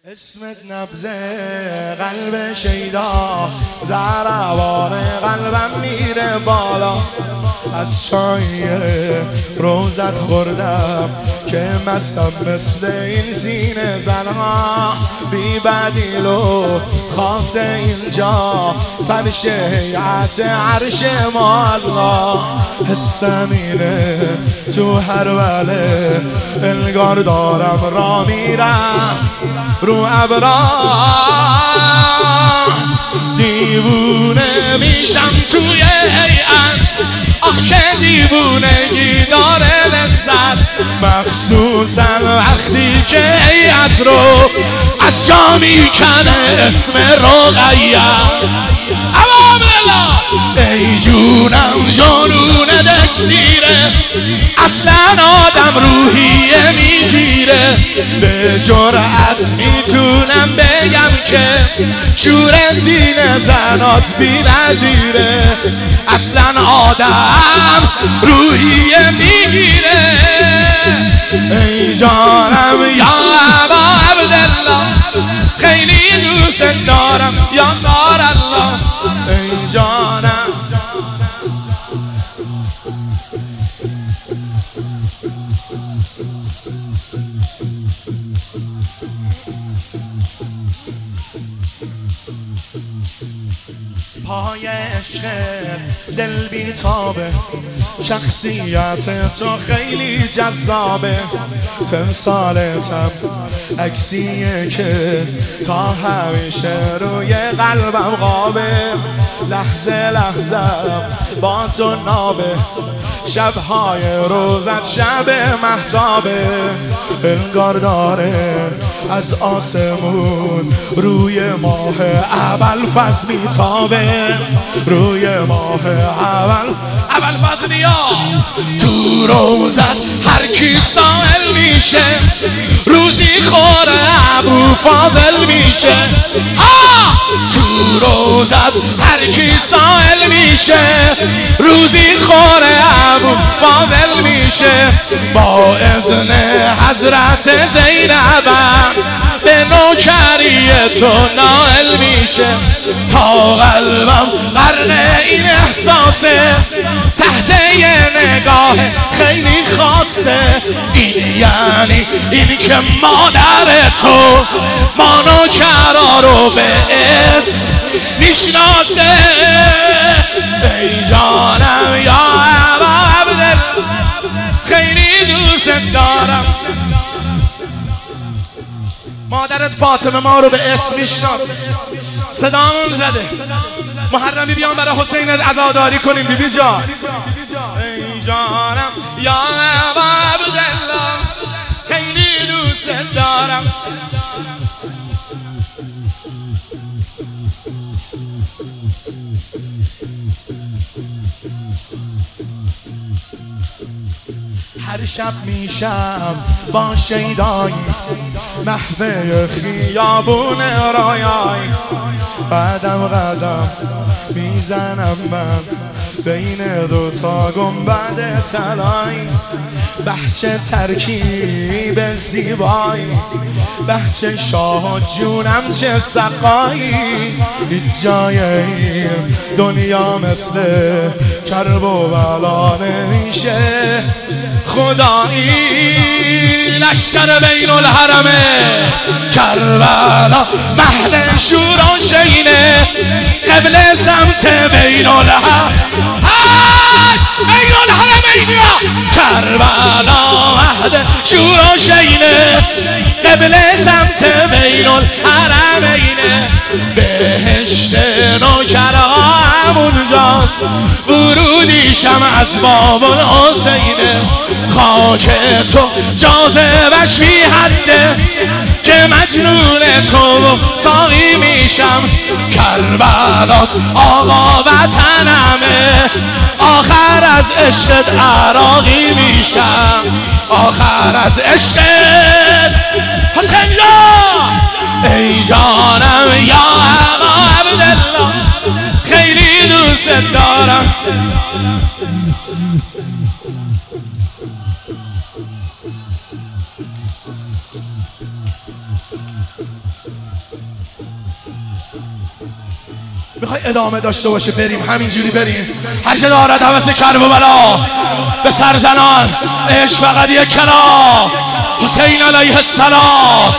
اسمت نبض قلب شیدا، ضربان قلبم میره بالا. از چای روزت خوردم که مستم مثل این سینه زنها، بی بدیل و خاص اینجا فرش هیئت عرش ما الله. حسم اینه تو هر وله انگار دارم را میرم رو ابرا، دیوونه میشم توی هیئت. آخه دیوونگی داره لذت، مخصوصا وقتی که هیئت رو از جا میکنه اسم رقیه. ای جونم جنون دکسیره، اصلا آدم روحیه میگیره. به جرأت میتونم بگم که شور سینه زنات بی نظیره. اصلا آدم روحیه میگیره. ای جانم یا ابا عبدالله، خیلی دوست دارم یا نار الله. ای جانم پای عشق دل بیتابه، شخصیت تو خیلی جذابه. تمثالتم عکسیه که تا همیشه روی قلبم قابه. لحظه لحظه با تو نابه، شبهای روزت شب مهتابه. انگار داره از آسمون روی ماه ابوالفضل میتابه. روی ماه ابوالفضلیا تو روزت هر کی سائل میشه، روزی خور ابوفاضل میشه. تو روزت هر کی سائل میشه، روزی خور ابوفاضل میشه. با اذن حضرت زینبم به نوکری تو نائل میشه. تا قلبم غرق این احساسه، تحت یه نگاه خیلی خاصه. این یعنی این که مادر تو ما نوکرا رو به اسم میشناسه. ای جانم یا ابا عبدالله، خیلی دوست دارم. مادرت فاطمه ما رو به اسم میشناسه. صدامون زده محرم بی بیان برای حسینت عزاداری کنیم. بی بی جان ای جانم یا ابا عبدالله، خیلی دوست دارم. هر شب میشم با شیدایی محو خیابون رایای. قدم قدم میزنم من بین دوتا گنبد طلایی. بحچه ترکیب زیبایی، بحچه شاه جونم چه سقایی. جای این دنیا مثل کرب و بلا نمیشه خدایی. لشکر بین الحرمه کربلا، مهد شوران شینه قبل سمت بین الحرمینیا. کربلا مهد شوران شینه قبل سمت بین الحرمینه. بهشت نوکرها همونجاست، ورودیشم از باب الحسینه. خاک تو جاذبش بی حده که مجنون تو ساقی میشم. کربلات آقا وطنمه، آخر از عشقت عراقی میشم. آخر از عشقت حسین یا ای جانم یا ابا عبدالله، خیلی دوست دارم. میخوای ادامه داشته باشه بریم همینجوری بریم. هر که دارد هوس کرب و بلا به سرزنان عشق فقط یک کلا حسین علیه السلام.